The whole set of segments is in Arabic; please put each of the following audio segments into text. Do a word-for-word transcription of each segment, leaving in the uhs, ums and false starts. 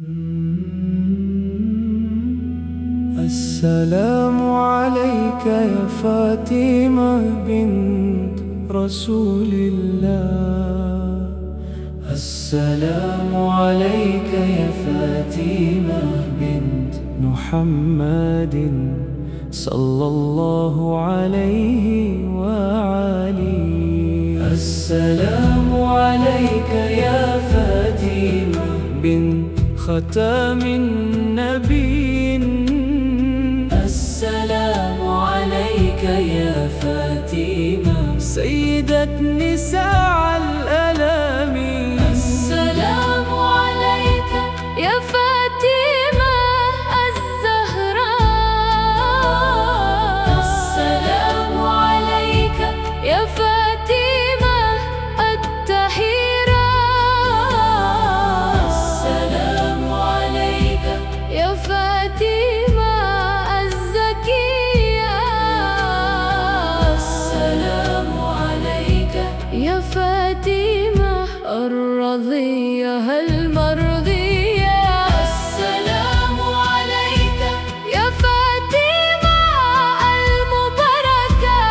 السلام عليك يا فاطمة بنت رسول الله. السلام عليك يا فاطمة بنت محمد صلى الله عليه وآله. السلام عليك يا فاطمة بنت ختام النبيين. السلام عليك يا فاطمة سيدة نساء الألامين. السلام عليك يا فاطمة الزهراء. السلام عليك يا فاطمة الطاهرة. السلام عليك يا فاطمة الزكية. السلام عليك يا فاطمة الرضية المرضية. السلام عليك يا فاطمة المباركة.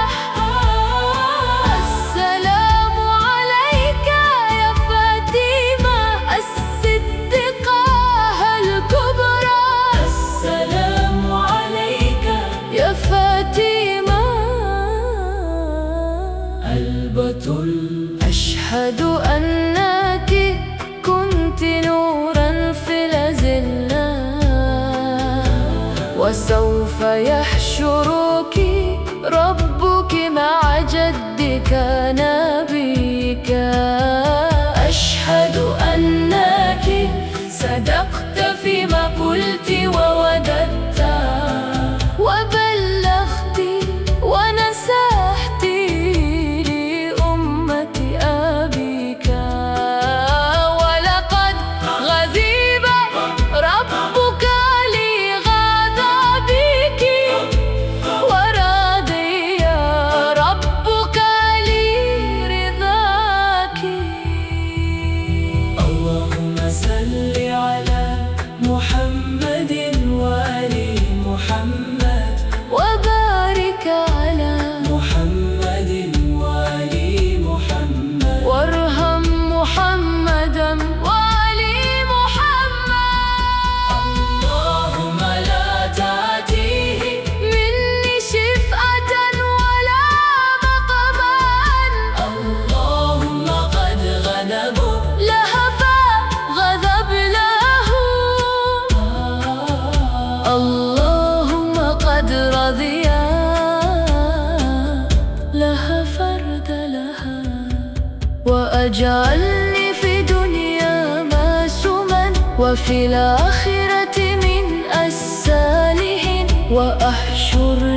السلام عليك يا فاطمة الصديقة الكبرى. السلام عليك يا فاطمة البتول. أشهد أنك كنت نوراً في الأزلة، وسوف يحشرك ربك مع جدك نبيك. أشهد أنك صدقت فيما قلت ووددت وبلغت ونصحت لأمة أبيك. ولقد غضب ربك لغضبك، ورضي ربك لرضاك. اللهم صل على محمد وآل محمد، وبارك على محمد وآل محمد، وارحم محمدا وآل محمد. اللهم لا تأتيه مني شفعة ولا مقاما. اللهم قد غضبوا لهفا غضب له. اللهم قد رضي لها فرد لها. وأجعلني في دنيا معصوما، وفي الآخرة من الصالحين، وأحشر